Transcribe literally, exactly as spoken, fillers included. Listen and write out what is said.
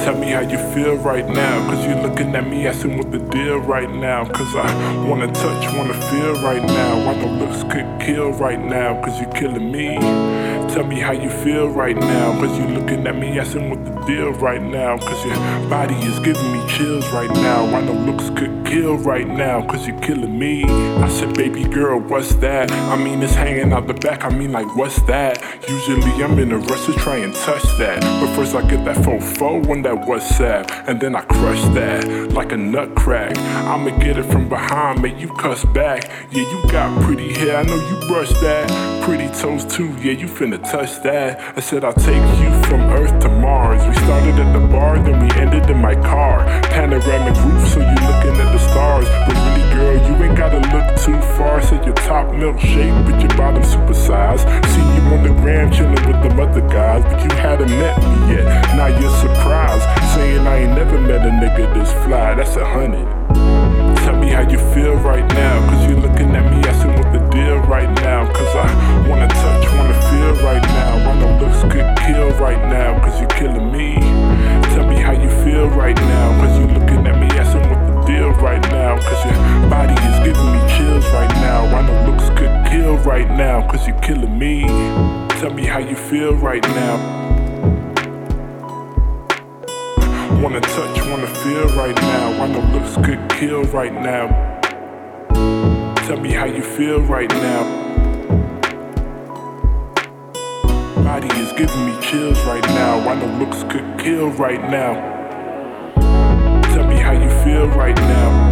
Tell me how you feel right now, cause you're looking at me asking what the deal right now. Cause I wanna touch, wanna feel right now. I know looks could kill right now, cause you're killing me. Tell me how you feel right now, cause you're looking at me asking what the deal right now. Cause your body is giving me chills right now. I know looks could kill right now, cause you're killing me. I said, baby girl, what's that? I mean, it's hanging out the back, I mean, like, what's that? Usually I'm in a rush to try and touch that, but first I get that fofo on that WhatsApp, and then I crush that like a nut crack. I'ma get it from behind, make you cuss back. Yeah, you got pretty hair, I know you brush that. Pretty toes too, yeah, you finna touch that. I said I'll take you from Earth to Mars. We started at the bar, then we ended in my car. Panoramic roof, so you looking at the stars. But really, girl, you ain't gotta look too far. Said your top milkshake, but your bottom supersized. See you on the gram chillin' with them other guys, but you hadn't met me yet. Now you're surprised, saying I ain't never met a nigga this fly. That's a hundred. Tell me how you feel right now, cause you're looking at me asking what the deal right now. Cause I wanna touch, wanna feel right now. I know looks could kill right now, cause you're killing me. Tell me how you feel right now, cause you're looking at me asking what the deal right now. Cause your body is giving me chills right now. I know looks could kill right now, cause you're killing me. Tell me how you feel right now. Wanna touch, wanna feel right now. I know looks could kill right now. Tell me how you feel right now. Body is giving me chills right now. I know looks could kill right now. Tell me how you feel right now.